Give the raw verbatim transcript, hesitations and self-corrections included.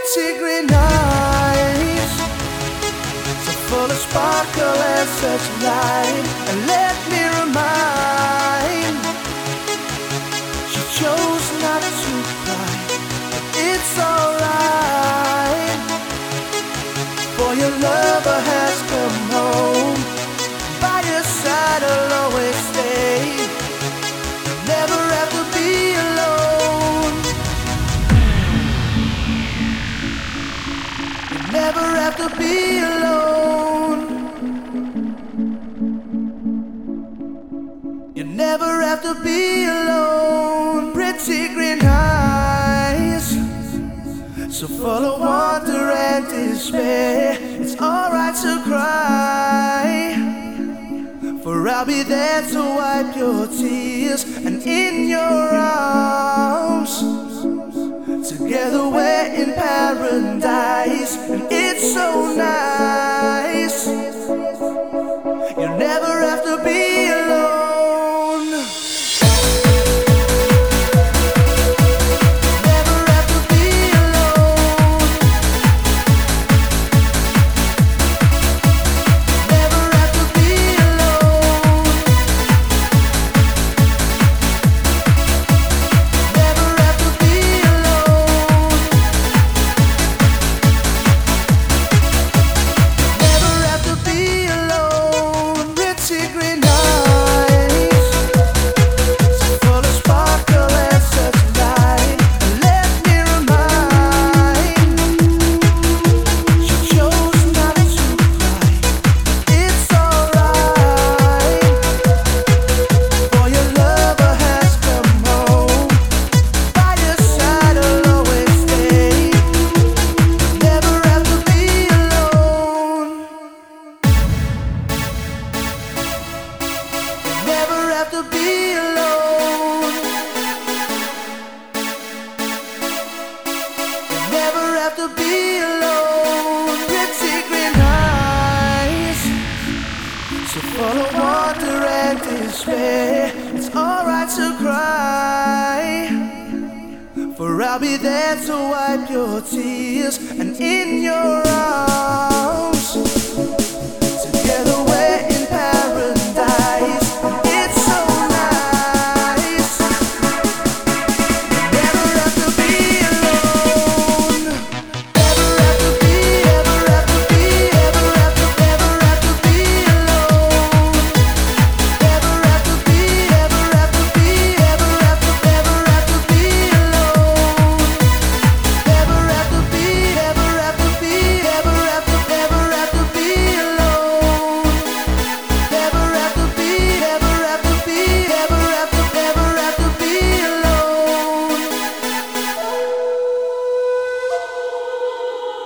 pretty green eyes, so full of sparkle and such light. And let me remind, she chose not to cry, but it's alright, for your lover has come home. By your side I'll always stay, never have to be alone. Never have to be alone. You never have to be alone. Pretty green eyes, so full of wonder and despair. It's alright to cry, for I'll be there to wipe your tears. And in your arms, together we're in paradise, and it's so nice. You never have to be alone. Never have to be alone. Never have to be alone. Never have to be alone. Never have to be alone. Pretty green eyes, so full of sparkle and such light. And let me remind, she chose not to cry. It's alright, for your lover has come home. By your side I'll always stay, never have to be alone. Never have to be alone. Never have to be alone. Pretty green eyes, so full of wonder and despair. It's alright to cry, for I'll be there to wipe your tears. And in your arms,